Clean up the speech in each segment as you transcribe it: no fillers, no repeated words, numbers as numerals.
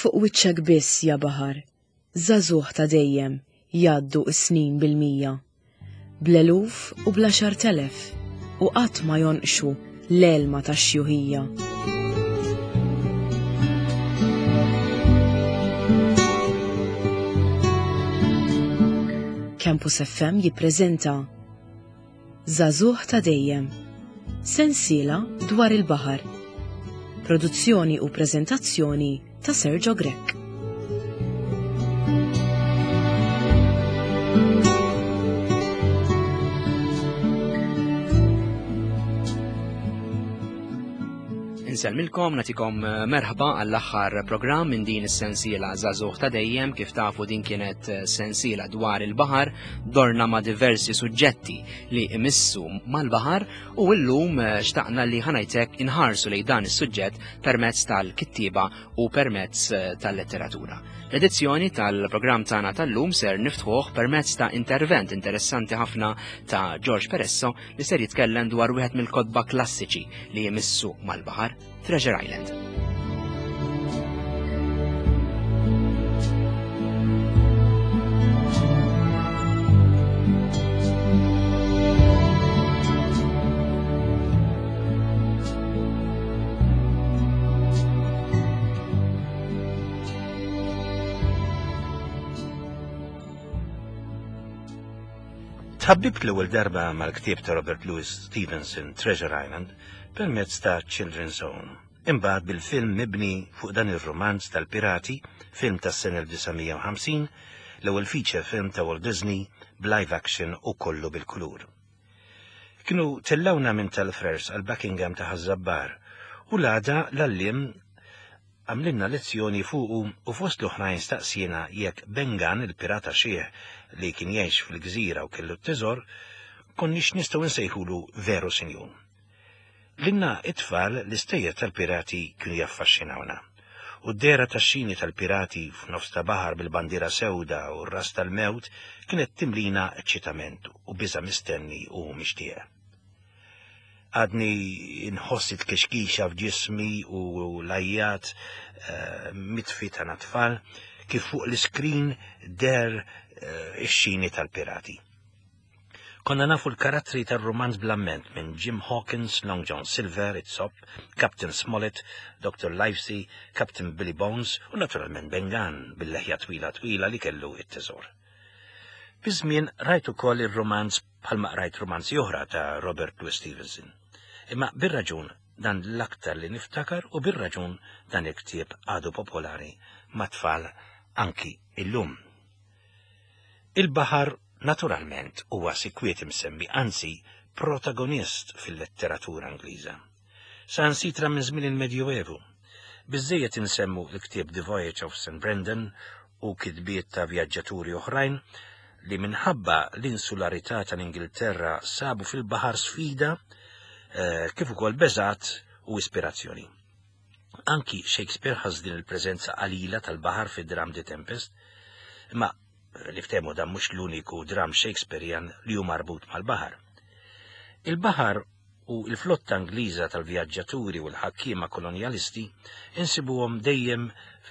fuq wiċċek biss ja baħar, żagħżugħ ta' dejjem jgħaddu s-snin bil-mija. Bl-eluf u bl-10,000 u qatt ma jonqxu l-elma tax-xjuħija. Campus FM jippreżenta Żagħżugħ ta' dejjem, sensiela dwar il-baħar. Produzzjoni u preżentazzjoni ta' Sergio Grek. Inselmilkom, natikom merħba għall-aħħar programm minn din is-sensiela Żagħżugħ ta' dejjem. Kif tafu din kienet sensiela dwar il-baħar, dorna ma' diversi suġġetti li imissu mal-baħar u llum xtaqna li ħanajtek inħarsu lejn dan is-suġġett permezz tal-kittieba u permezz tal-letteratura. L-edizzjoni tal-programm tagħna tal-lum ser niftħuh permezz ta' intervent interessanti ħafna ta' George Peresso li ser jitkellem dwar wieħed mill-kotba klassiċi li jmissu mal-baħar, Treasure Island. Tħabbibt l-ewwel darba mal-ktieb ta' Robert Louis Stevenson, Treasure Island, permezz ta' Children's Home. Imbagħad bil-film mibni fuq dan ir-romanz tal-pirati, film tas-sena 1950, l-ewwel feature film ta' Walt Disney b'live action u kollu bil-kulur. Kienu tellawna minn tal-Frers għal Buckingham ta' Ħażabbar u l-għada l-allim għamlinna lezzjoni fuqu u fost l-oħrajn staqsjena jekk Bengan, il-pirata xieħ li kien jgħix fil-gżira u kellu t-teżor, konniex nistgħu nsejħulu veru sinjun. L-inna it-tfal l-istejjer tal-pirati kienu jaffaxxinawna. U d-dera tax-xini tal-pirati f'nofs ta' baħar bil-bandiera sewda u r-ras tal-mewt kienet timlina eċċitament u biża' mistenni u mixtieq. Għadni nħossit kexkixa f'ġismi u lajjat mitfi ta' tfal kif fuq l-iskrin der ix-xini tal-pirati. Konna nafu l-karattri tal-romanz blamment minn Jim Hawkins, Long John Silver, Itzop, Captain Smollett, Dr. Livesey, Captain Billy Bones u naturalment Bengan bil-leħja twila li kellu it-teżor. Bizmien rajtu koll il-romanz bħalma rajt romanzi oħra ta' Robert Louis Stevenson. Imma bir-raġun dan l-aktar li niftakar u bir-raġun dan il-ktieb għadu popolari ma' tfal anki illum. Il-baħar naturalment huwa sikwiet imsemmi, anzi protagonist fil-letteratura Ingliża. Sansitra minn żmien il-Medjuevu. Biżżejjed insemmu l-ktieb The Voyage of St. Brendan u kitbiet ta' vjaġġaturi oħrajn li minħabba l-insularità tal-Ingilterra sabu fil-baħar sfida kif ukoll beżat u ispirazzjoni. Anki Shakespeare ħaż din il-preżenza qalila tal-baħar fid-dram The Tempest, imma li ftehmu dan mhux l-uniku dram Shakespearean li hu marbut mal-baħar. Il-baħar u l-flotta Ingliża tal-vjaġġaturi u l-ħakkiema kolonjalisti insibuhom dejjem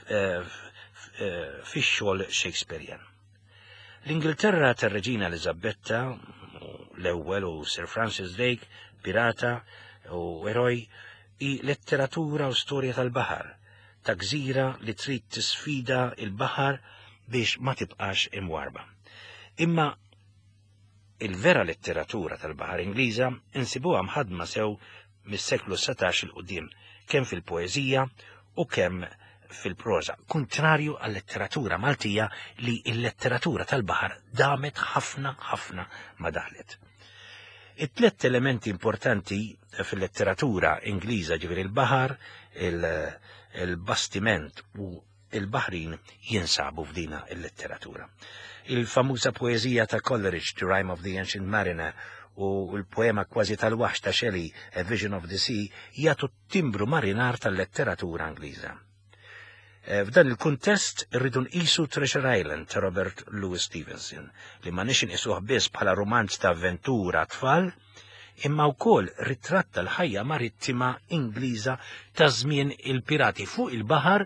fix-xogħol Shakespearean. L-Ingilterra tar-Reġina Elisabetta l-ewwel u Sir Francis Drake, pirata u eroj, i letteratura u storja tal-baħar, ta' gżira li trid tisfida il-baħar biex ma tibqax imwarba. Imma il-vera letteratura tal-baħar Ingliża insibuha mħadma sew mis-seklu 17 il-qudiem, kemm fil-poeżija u kemm fil-proza, kontrarju għall-letteratura Maltija li il-letteratura tal-baħar damet ħafna ma daħlet. It-tlet elementi importanti fil-letteratura Ingliża ġifieri il-baħar, il-bastiment u il-baħrin jinsabu f'dina il-letteratura. Il-famuża poeżija ta' Coleridge, The Rime of the Ancient Mariner, u l-poema kważi tal-waħx ta' Shelley, A Vision of the Sea, jagħtu t-timbru marinar tal-letteratura Ingliża. F'dan il-kuntest irridu nqisu Treasure Island ta' Robert Louis Stevenson li ma nix inqisuh biss bħala romanz ta' avventura tfal, imma wkoll ritratt tal-ħajja marittima Ingliża ta' żmien il-pirati fuq il-baħar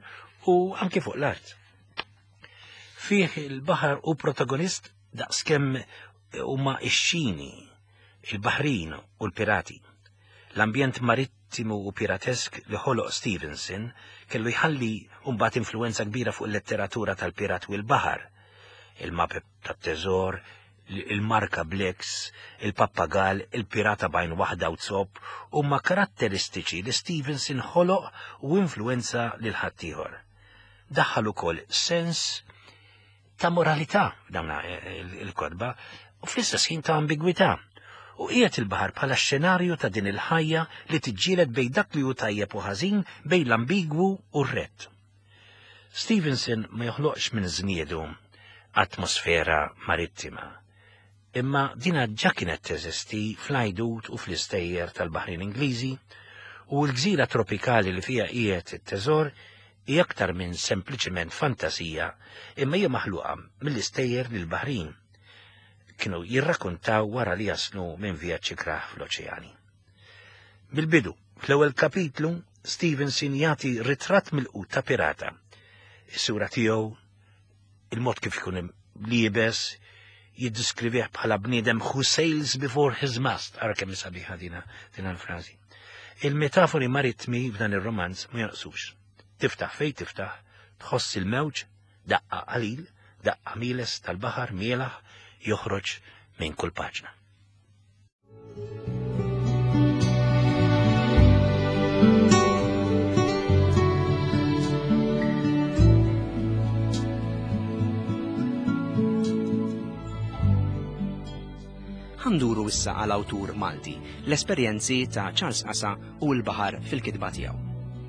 u anke fuq l-art. Fih il-baħar u protagonist daqskemm huma ix-xini, il-baħrin u l-pirati. L-ambjent marittimu u piratesk li ħoloq Stevenson kellu jħalli mbagħad influenza kbira fuq il-letteratura tal-pirat u l-baħar. Il-map tat-teżor, il-marka Blix, il-pappagal, il-pirata bajn waħda u tsob huma karatteristiċi li Stevenson ħoloq u influenza lil ħaddieħor. Daħħal ukoll sens ta' moralità dawna il-kodba u fl-istess ħin ta' ambigwità. U qiegħed il-baħar bħala xenarju ta' din il-ħajja li tiġġieled bejn dak li hu tajjeb u ħażin bejn l-ambigwu u r-rett. Stevenson ma joħloqx minn żniedu atmosfera marittima, imma dina ġa kienet teżisti fl-għajdut u fl-istejjer tal-Baħrin Ingliżi u l-gżira tropikali li fija qiegħed it-teżor hija aktar minn sempliċement fantasija imma hija maħluqa mill-istejjer lil Baħrin kienu jirrakkuntaw wara li jaslu minn vjaġġi kraħ fl-oċeani. Bil-bidu, fl-ewwel kapitlu, Stevenson jagħti ritratt mill-qut ta' pirata. Is-sura tiegħu, il-mod kif ikun liebes, jiddiskrivih bħala bniedem who sails before his mast, ara kemm sabiħa din l-frażi. Il-metafori marittmi f'dan ir-romanz ma jonqsux. Tiftaħ fejn tiftaħ, tħoss il-mewġ, daqqa qalil, daqqa miles tal-baħar mielaħ, joħroġ minn kull paġna. Ħanduru issa għal awtur Malti, l-esperjenzi ta' Charles Assa u l-baħar fil-kitba tiegħu.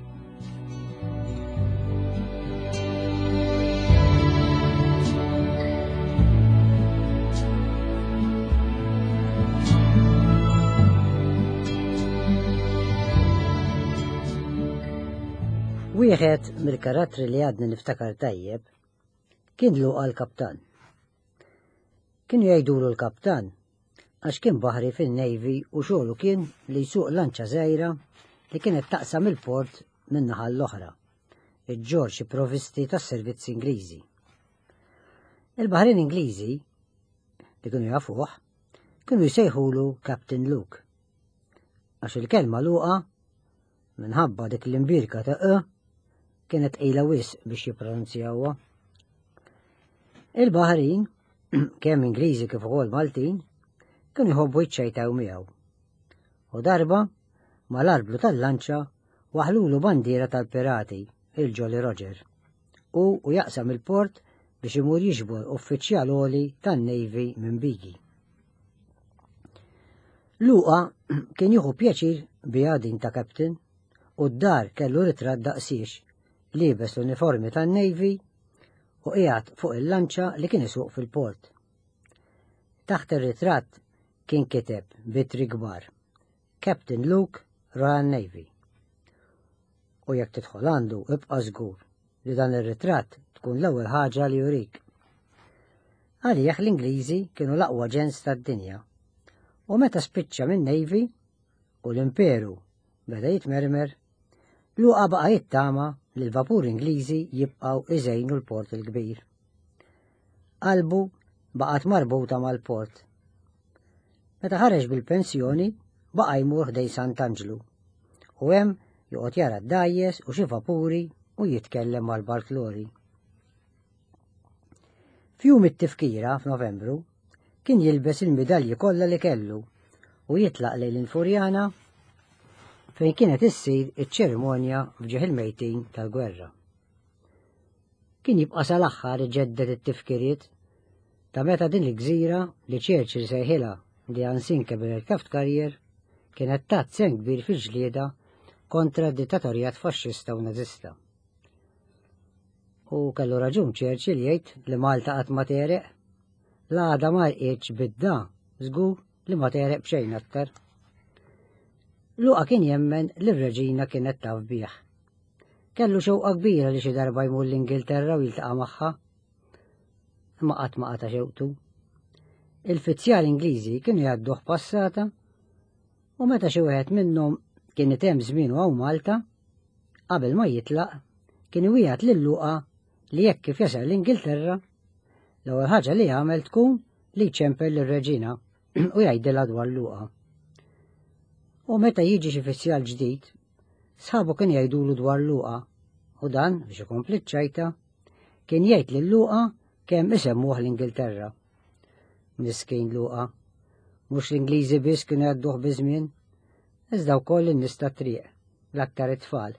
Wieħed mill-karattri li għadni niftakar tajjeb kien Luqa l-kaptan. Kienu jgħidulu l-kaptan għax kien baħri fin-Navy u xogħlu kien li jsuq lanċa żgħira li kienet taqsam il-port min-naħa l-oħra, iġ-ġorġi provvisti tas-servizzi Ingliżi. Il-baħrin Ingliżi li kienu jafuh kienu jsejħulu Captain Luke għax il-kelma Luqa minħabba dik l-imbirka ta' kienet qila wisq biex jippronunzjawha. Il-Baħrin, kemm Ingliżi kif ukoll Maltin, kienu jħobbu jiċċejtaw miegħu. U darba mal-arblu tal-lanċa waħlulu bandiera tal-pirati, il-Jolly Roger, u jaqsam il-port biex imur jiġbor uffiċjal għoli tan-Navy minn bigi. Luqa kien jieħu pjaċir biha din ta' Captain u d-dar kellu ritratt daqsiex liebes l-uniformi tan-Navy u qiegħed fuq il-lanċa li kien isuq fil-port. Taħt ir-ritratt kien kiteb bitri kbar Captain Luke, Royal Navy. U jekk tidħol għandu ibqa' żgur li dan ir-ritratt tkun l-ewwel ħaġa li jurik. Għalih l-Ingliżi kienu l-aqwa ġens tad-dinja u meta spiċċa min-Navy u l-imperu beda jitmermer, Luqa baqa' jittama li l-vapur Ingliżi jibqgħu iżejnu l-port il-kbir. Qalbu baqgħet marbuta mal-port. Meta ħareġ bil-pensjoni baqa' jmur ħdej Sant'Angelo u hemm joqgħod jara d-dajjes u xi vapuri u jitkellem mal-Barklori. F'jum it-tifkira f'Novembru kien jilbes il-midalji kollha li kellu u jitlaq lejn il-Furjana fejn kienet issir iċ-ċerimonja fġieħ il-mejtin tal-gwerra. Kien jibqa' sal-aħħar iġedded it-tifkiriet ta' meta din il-gżira li Churchill sejħilha The Unsinkable Aircraft Carrier kienet tat sen kbir fil-ġlieda kontra d-dittatorjat faxxista u nażista. U kellu raġun Churchill jgħid li Malta qatt ma tereq, l-għada ma rqietx bidda, żgur li ma tereq b'xejn aktar. Luqa kien jemmen li r-reġina kienet taf bih. Kellu xewqa kbira li xi darba jmur l-Ingilterra u jiltaqa' magħha. Imma qatt ma qata' xewqtu. Il-fizzjal Ingliżi kienu jgħadduh passata u meta xi wieħed minnhom kien itemm żmienu hawn Malta, qabel ma jitlaq kien iwijat lill-Luqa li jekk kif jasal l-Ingilterra, l-ewwel ħaġa li jagħmel tkun li jċempel lir-Reġina u jgħidilha dwar Luqa. U meta jiġi xi uffiċjal ġdid, sħabu kien jgħidulu dwar Luqa u dan biex ikompli ċajta kien jgħid lil Luqa kemm isemmuh l-Ingilterra. Miskien Luqa, mhux l-Ingliżi biss kienu jgħadduh biżmien, iżda wkoll in-nies tat-triq, l-aktar it-tfal.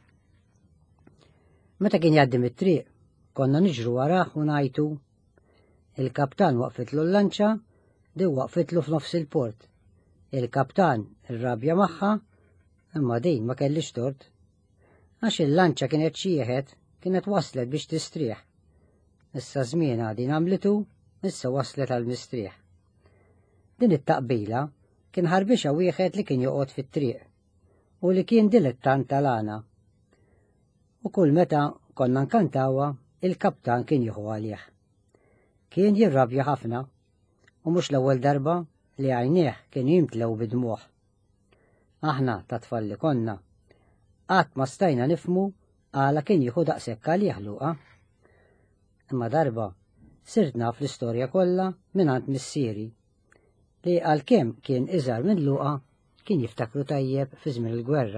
Meta kien jgħaddi mit-triq, konna niġru warah u ngħidu il-kaptan waqfitlu l-lanċa di waqfitlu f'nofs il-port. Il-kaptan irrabja magħha imma din ma kellix tort. Għax il-lanċa kienet xieħed kienet waslet biex tistrieħ. Issa żmien din għamlitu, issa waslet għal-mistrieħ. Din it-taqbila kien ħarbixa wieħed li kien joqgħod fit-triq u li kien dilettant tal-għana. U kull meta konna nkantawa, il-kaptan kien jieħu għalih. Kien jirrabja ħafna u mhux l-ewwel darba li għajnieh kien jimtlew bidmuħ. Aħna ta' tfal li konna, qatt ma stajna nifmu għala kien jieħu daqshekk għalih Luqa. Imma darba sirt naf l-istorja kollha mingħand missieri li għalkemm kien iżgħar minn Luqa kien jiftakru tajjeb fi żmien il-gwerra.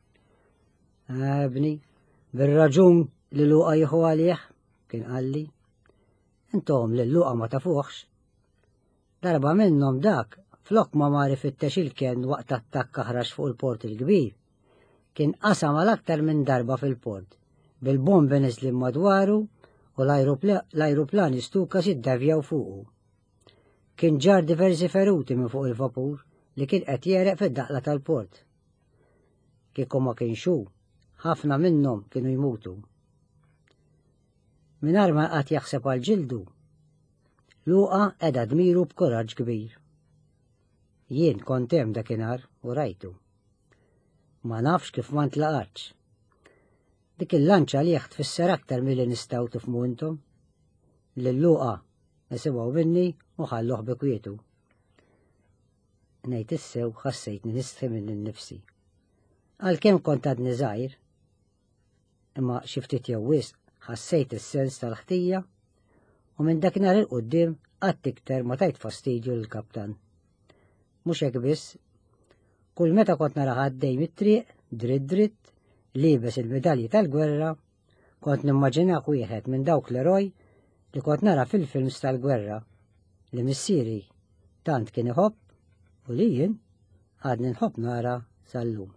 Bni, bir-raġun li Luqa jieħu għalih, kien qalli. Intom li Luqa ma tafuħx. Darba minnhom dak, flok ma mari fittex il-kien waqt attakk ħrax fuq il-port il-kbir, kien qasam għal-aktar minn darba fil-port, bil-bombi nizlim madwaru u l-ajruplani stukas jiddavjaw fuqu. Kien ġar diversi feruti minn fuq il-vapur li kien qed jereq fid-daqla tal-port. Kieku ma kienxu, ħafna minnhom kienu jmutu. Mingħajr ma qatt jaħseb għal ġildu, Luqa qiegħda dmiru b'kuraġġ kbir. Jien kont hemm dakinhar u rajtu. Ma nafx kif ma ntlaqatx. Dik il-lanċa li tfisser aktar milli nistgħu tifhmu intom. Lil Luqa nisimgħu minni u ħalluh bi kwietu. Ngħid issew ħassejtni nistħi minn innifsi. Għalkemm kont għadni żgħir, imma xi ftit jew wisq ħassejt is-sens tal-ħtija u minn dakinhar il-qudiem qatt iktar ma tajt fastidju lill-kaptan. Mhux hekk biss, kull meta kont nara għaddej mit-triq, dritt, liebes il-medalji tal-gwerra, kont nimmaġinah wieħed minn dawk l-eroj li kont nara fil-films tal-gwerra li missieri tant kien iħobb u li jien għadni nħobb nara sal-lum.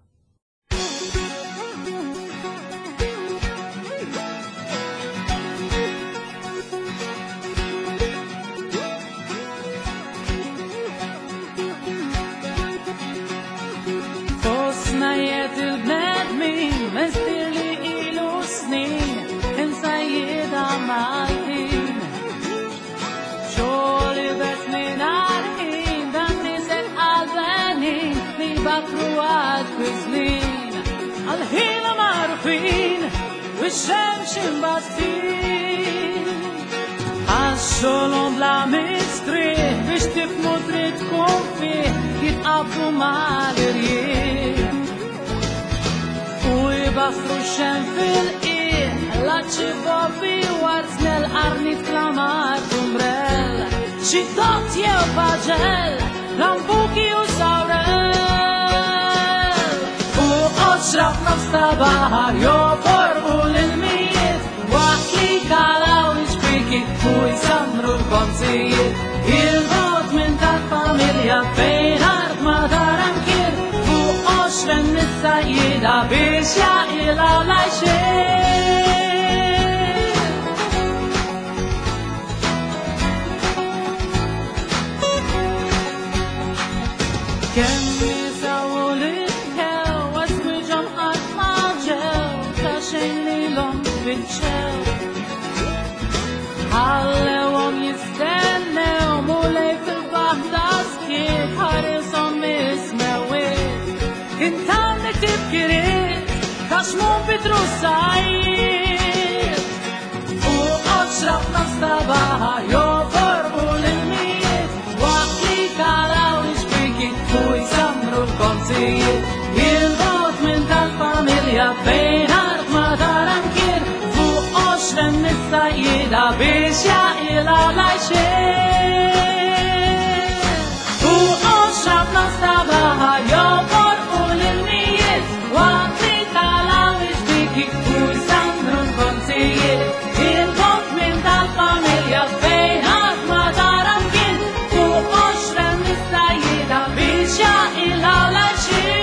Bix-xemx imbastin għax-xolom bla mistrieħ biex tifmu trid tkun fih jitqabdu mal-irjien u jibastru xem fil-qieħ laċċi bobbi warznel qarni flamar umbrell xi tot jew paġel lambuki u sawrel u oċrab nofs ta' baħar joporbu l-mijiet waqt li kalaw l-ġbiki u jisamru l-konzijiet il-vot minn tal-familja fejn art ma daran kir u oċren nissajjida biex jaqilaw lajxin. Kemm jisawu l-ikkew għazwiġom qatt ma ġew ta' xejn lilhom bitxew ħallewhom jistennew mulej fil-waħda skiet ħarisom ismewiet intam niktib kiriet kaxmun bitru sajjiet u oċrab nofs ta' baħar joforbu l-mijiet waqt li kalaw l-ġbiki u jisamru l-konzijiet il-vot minn tal-familja fejn art ma daran kien mis-sajjida biex jaqilha l-għajxin. Fuq oxrab nofsa baħar joporqu l-ilmijiet waqt li talaw iġbiki u jsamru l-konzijiet. Il-bot minn tal-familja fejn ħadd ma tara kien fuq oxrab mis-sajjida biex jaqilha l-għajxin.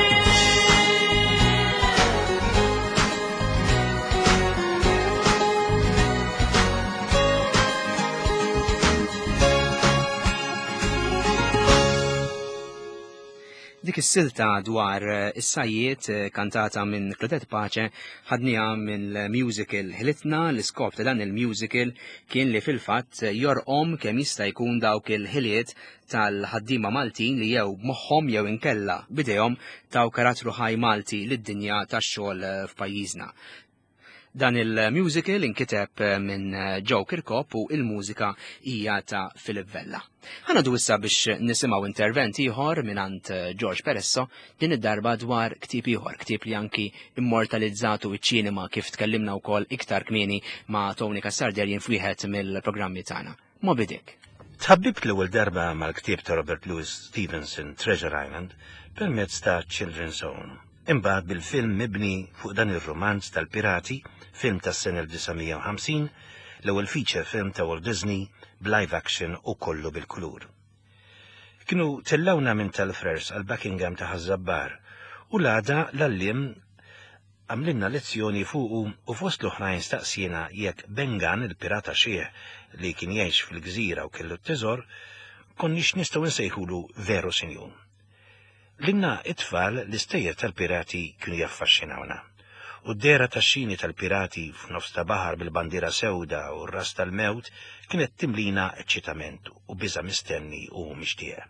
Dik is-silta dwar is-sajjiet kantata minn Claudette Pace ħadniha mill-musical Ħilitna. L-iskop ta' dan il-musical kien li fil-fatt jorqom kemm jista' jkun dawk il-ħiliet tal-ħaddiema Maltin li jew b'moħħhom jew inkella bidejhom taw karattru ħaj Malti lid-dinja tax-xogħol f'pajjiżna. Dan il-musical inkiteb minn Joe Kirkop u il-mużika hija ta' Philip Vella. Ħanadu issa biex nisimgħu intervent ieħor mingħand George Peresso din id-darba dwar ktieb ieħor, ktieb li anki immortalizzatu iċ-ċinema kif tkellimna wkoll iktar kmieni ma' Tony Kassarderjien f'wieħed mill-programmi tagħna. Moby Dick. Tħabbibt l-ewwel darba mal-ktieb ta' Robert Louis Stevenson Treasure Island permezz ta' Children's Own. Imbagħad bil-film mibni fuq dan ir-romanz tal-pirati, film tas-sena 1950, l-ewwel feature film ta' Walt Disney b'live action u kollu bil-kulur. Kienu tellawna minn tal-Frers għal Buckingham ta' Ħażabbar u l-għada l-allim għamlinna lezzjoni fuqu u fost l-oħrajn staqsina jekk Bengan il-pirata xieħ li kien jgħix fil-gżira u kellu t-teżor konniex nistgħu nsejħulu veru sinjun. L-inna it-tfal l-istejjer tal-pirati kienu jaffaxxinawna. U d-dera tax-xini tal-pirati f'nofs ta' baħar bil-bandira sewda u r-ras tal-mewt kienet timlina eċċitament u biża' mistenni u mixtieq.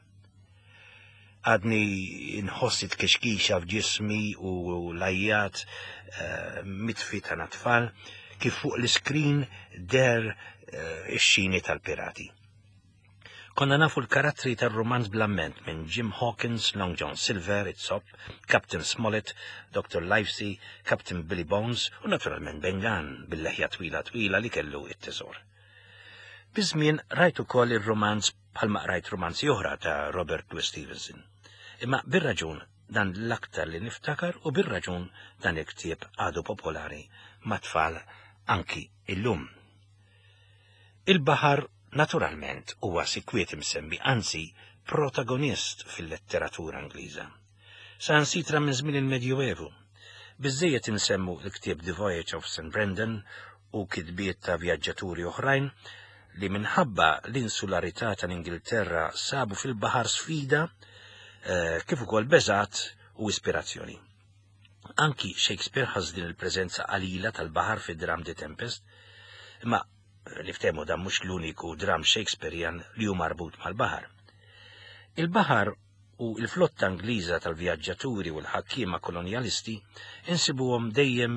Għadni nħossit kexkixa f'ġismi u lajjat mitfi ta' tfal kif fuq l-iskrin der ix-xini tal-pirati. Konna nafu l-karattri tal-romanz blamment minn Jim Hawkins, Long John Silver, Itzop, Captain Smollett, Dr. Livesey, Captain Billy Bones u naturalment Bengan bil-leħja twila li kellu it-teżor. Bizmien rajtu koll il-romanz bħalma rajt romanzi oħra ta' Robert Louis Stevenson. Imma bir-raġun dan l-aktar li niftakar u bir-raġun dan il-ktieb għadu popolari ma' tfal anki illum. Il-bahar naturalment huwa sikwiet imsemmi, anzi protagonist fil-letteratura Ingliża. Sansitra minn żmien il-Medjuevu. Biżejjed insemmu l-ktieb The Voyage of St. Brendan u kitbiet ta' vjaġġaturi oħrajn li minħabba l-insularità tal-Ingilterra sabu fil-baħar sfida kif ukoll beżat u ispirazzjoni. Anki Shakespeare ħaż din il-preżenza qalila tal-baħar fid-dram The Tempest, imma li ftehmu dan mhux l-uniku dram Shakespearean li hu marbut mal-baħar. Il-baħar u l-flotta Ingliża tal-vjaġġaturi u l-ħakkiema kolonjalisti insibuhom dejjem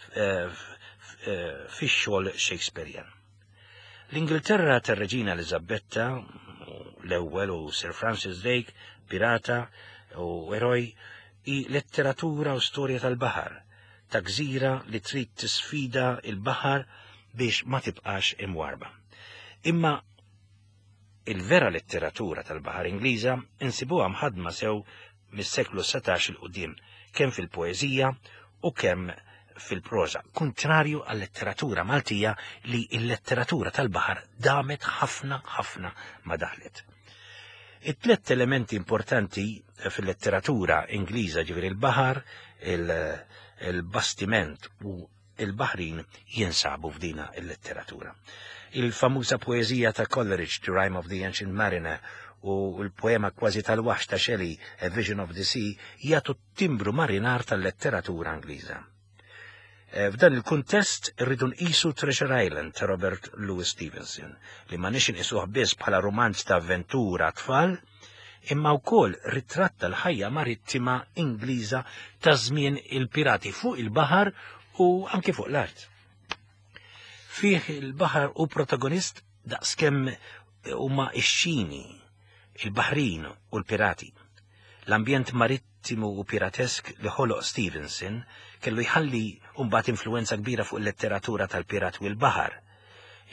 fix-xogħol Shakespearean. L-Ingilterra tar-Reġina Elisabetta l-ewwel u Sir Francis Drake, pirata u eroj, hi letteratura u storja tal-baħar, ta' gżira li trid tisfida il-baħar biex ma tibqax imwarba. Imma il-vera letteratura tal-baħar Ingliża insibuha mħadma sew mis-seklu 17 il-qudiem, kemm fil-poeżija u kemm fil-proża, kontrarju għall-letteratura Maltija li l-letteratura tal-baħar damet ħafna ma daħlet. It-tlet elementi importanti fil-letteratura Ingliża ġifieri il-baħar, il-bastiment u il-baħrin jinsabu f'dina il-letteratura. Il-famuża poeżija ta' Coleridge, The Rime of the Ancient Mariner, u l-poema kważi tal-Waħx ta' Shelley, A Vision of the Sea, jagħtu timbru marinar tal-letteratura Ingliża. F'dan il-kuntest irridu nqisu Treasure Island ta' Robert Louis Stevenson, li ma nix inqisuh biss bħala romanz ta' avventura tfal, imma wkoll ritratta l-ħajja marittima Ingliża ta' żmien il-pirati fuq il-baħar u anke fuq l-art. Fih il-baħar u protagonist daqskemm huma x-xini, il-baħrin u l-pirati. L-ambjent marittimu u piratesk li ħoloq Stevenson kellu jħalli mbagħad influenza kbira fuq il-letteratura tal-pirat u l-baħar.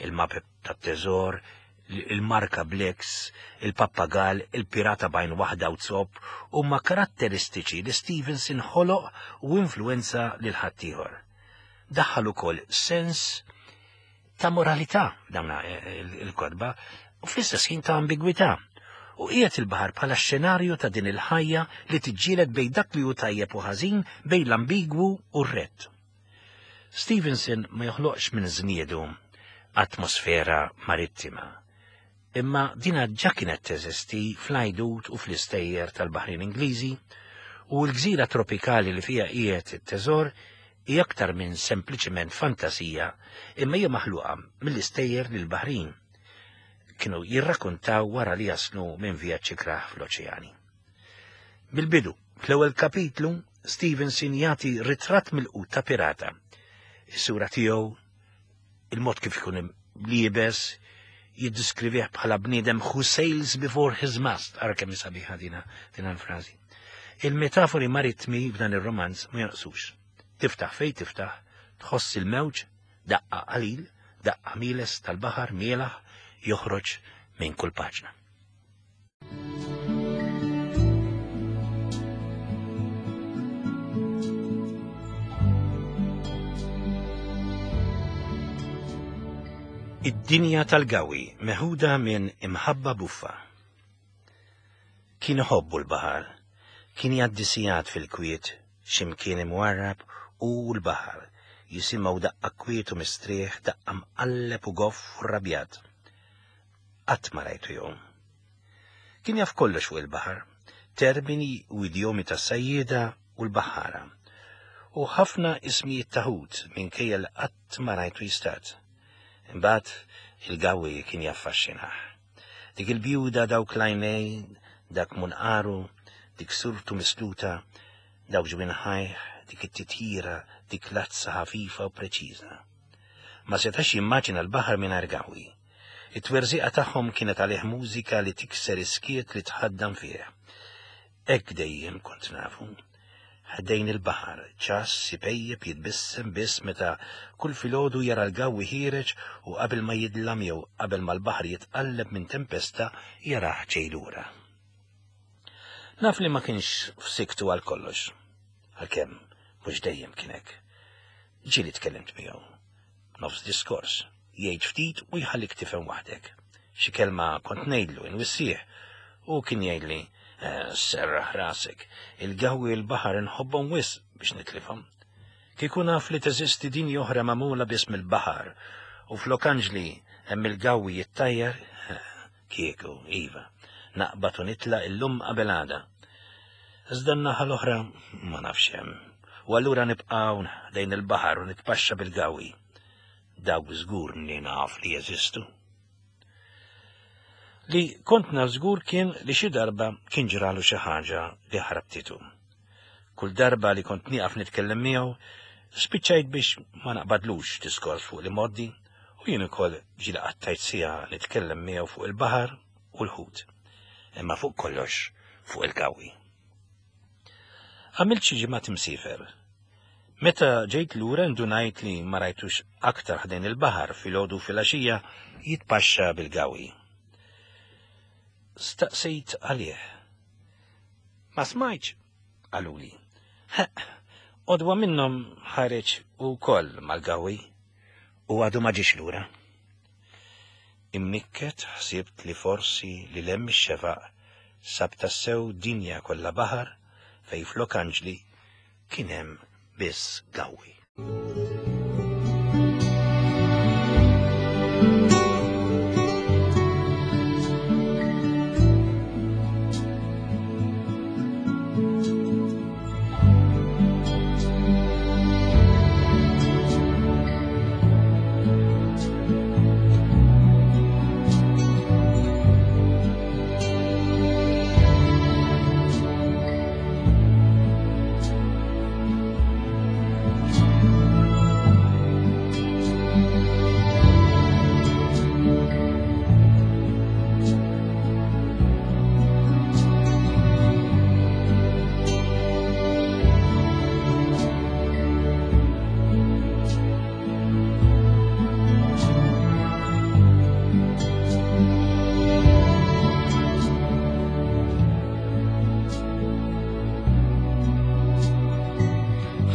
il-map tat-teżor, il-marka Blix, il-pappagal, il-pirata bajn waħda u tsob huma karatteristiċi li Stevenson ħoloq u influenza lil ħaddieħor. Daħħal ukoll sens ta' moralità dawna il-kodba u fl-istess ħin ta' ambigwità. U qiegħed il-baħar bħala xenarju ta' din il-ħajja li tiġġieled bejn dak li hu tajjeb u ħażin bejn l-ambigwu u r-rett. Stevenson ma joħloqx minn żniedu atmosfera marittima. Imma dina ġa kienet teżisti fl-għajdut u fl-istejjer tal-Baħrin Ingliżi u l-gżira tropikali li fija qiegħed it-teżor hija aktar minn sempliċement fantasija imma hija maħluqa mill-istejjer lil Baħrin. Kienu jirrakkuntaw wara li jaslu minn vjaġġi kraħ fl-oċeani. Bil-bidu, fl-ewwel kapitlu, Stevenson jagħti ritratt mill-qut ta' pirata. Is-sura tiegħu, il-mod kif ikun liebes, jiddiskrivih bħala bniedem who sails before his mast, ara kemm sabiħa din l-frażi. Il-metafori maritmi f'dan ir-romanz ma jonqsux. Tiftaħ fejn tiftaħ, tħoss il-mewġ, daqqa qalil, daqqa mieles tal-baħar mielaħ, joħroġ minn kull paġna. Id-dinja tal-gawi meħuda minn Imħabba Buffa. Kien iħobbu l-baħar, kien jgħaddi sigħat fil-kwiet, x'imkien imwarrab u l-baħar, jisimgħu daqqa kwiet u mistrieħ, daqqa mqalleb u goff u rrabjat. Qatt ma rajtu jom. Kien jaf kollox fuq il-baħar, termini u idjomi tas-sajjieda u l-baħħara, u ħafna ismijiet taħut minkejja li qatt ma rajtu jistat. Imbagħad il-gawi kien jaffaxxinaħ. Dik il-bjuda dawk lajnej, dak munqaru, dik surtu misluta, dawk ġbin ħajħ, dik it-titjira, dik lazza ħafifa u preċiża. Ma setax jimmaġina l-baħar mingħajr gawi. It-twerżiqa tagħhom kienet għalih mużika li tikser iskiet li tħaddam fih. Hekk dejjem kont nafu. Ħaddejn il-baħar, ċas sipejjeb jitbissem biss meta kull filgħodu jara l-gawi ħireġ u qabel ma jidlam jew qabel ma l-baħar jitqalleb minn tempesta jarah ġejlura. Naf li ma kienx f'siktu għal kollox, għalkemm mhux dejjem kien hekk. Ġieli tkellimt miegħu. Nofs diskors, jgħid ftit u jħallik tifhem waħdek. Xi kelma kont ngħidlu inwissih u kien jgħidli serraħ rasek, il-gawi l-baħar nħobbhom wisq biex nitlifhom. Kieku naf li teżisti din oħra magħmula bism il-baħar u f'Lokanġli hemm il-gawi jittajjar, kieku, iva, naqbad u nitlaq illum qabel għada. Iżda n-naħa l-oħra ma nafx hemm, u allura nibqgħu dejn il-baħar u nitpaxxa bil-gawi. Dawk żgur li naf li jeżistu. Li kont naf żgur kien li xi darba kien ġralu xi ħaġa li ħarabtitu. Kull darba li kont nieqaf nitkellem miegħu, spiċċajt biex ma naqbadlux diskors fuq li moddi u jien ukoll ġieli qattajt siegħa nitkellem miegħu fuq il-baħar u l-ħut, imma fuq kollox fuq il-gawi. Għamilt xi ġimgħat imsiefer. Meta ġejt lura ndunajt li ma rajtux aktar ħdejn il-baħar filgħodu fil-għaxija jitpaxxa bil-gawi. Staqsejt għalih. Ma smajċ, għaluli. Odwa minnom ħareġ u koll mal-gawi u għadu maġiġ lura. Imnikket ħsibt li forsi li lemm ix-xefaq sab tassew dinja kollha baħar fej f'Lokanġli kien hemm biss gawi.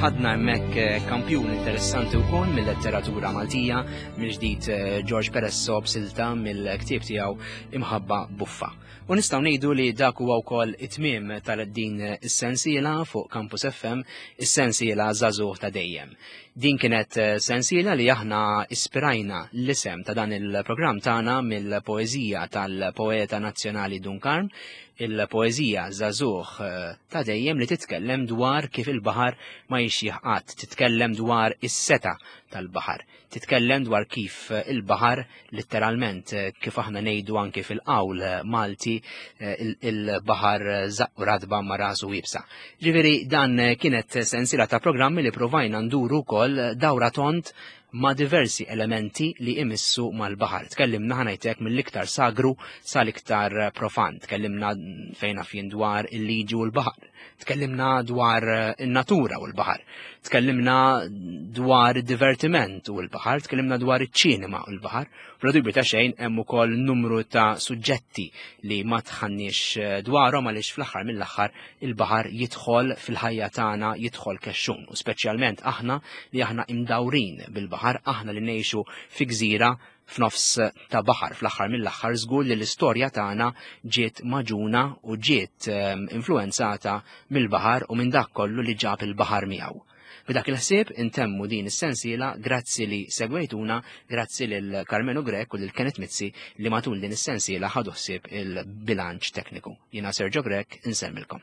ħadna hemmhekk kampjun interessanti wkoll mill-letteratura Maltija mill-ġdid George Peresso b'silta mill-ktieb tiegħu Imħabba Buffa. U nistgħu ngħidu li dak huwa wkoll it-tmiem tal-din is-sensiela fuq Campus FM, is-sensiela Żagħżugħ ta' dejjem. Din kienet sensiela li aħna ispirajna l-isem ta' dan il-programm tagħna mill-poeżija tal-poeta nazzjonali Dunkarn, il-poeżija Żagħżugħ ta' dejjem li titkellem dwar kif il-baħar ma jixjieħ qatt, titkellem dwar is-seta tal-baħar, titkellem dwar kif il-baħar letteralment kif aħna ngħidu anke fil-qawl Malti il-baħar zaqq radba ma rasu jibsa. Ġifieri dan kienet sensiela ta' programmi li provajna nduru wkoll dawra tont ma' diversi elementi li imissu mal-baħar. Tkellimna ħanajtek mill-iktar sagru sal-iktar profan. Tkellimna fejn fien dwar il-liġi u l-baħar. Tkellimna dwar il-natura u l-baħar. Tkellimna dwar il-divertiment u l-baħar. Tkellimna dwar il-ċinema u l-baħar. Bla dubju ta' xejn hemm ukoll numru ta' suġġetti li ma tħannix dwarhom għaliex fl-aħħar mill-aħħar il-baħar jidħol fil-ħajja tagħna, jidħol kexxun, u speċjalment aħna li aħna imdawrin bil-baħar, aħna li ngħixu fi gżira f'nofs ta' baħar. Fl-aħħar mill-aħħar żgur li l-istorja tagħna ġiet maġuna u ġiet influenzata mill-baħar u minn dak kollu li ġab il-baħar miegħu. B'dak il-ħsieb intemmu din is-sensiela grazzi li segwejtuna, grazzi lil Carmenu Grek u lil Kenneth Mizzi li matul din is-sensiela ħadu ħsieb il-bilanċ tekniku. Jiena Sergio Grek insemmilkom.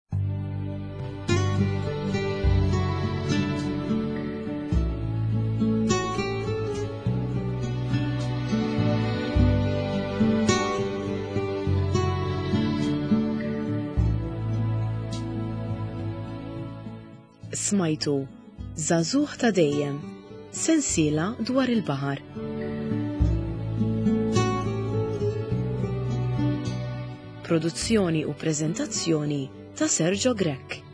Smajtu Żagħżugħ ta' dejjem, sensiela dwar il-baħar. Produzzjoni u preżentazzjoni ta' Sergio Grek.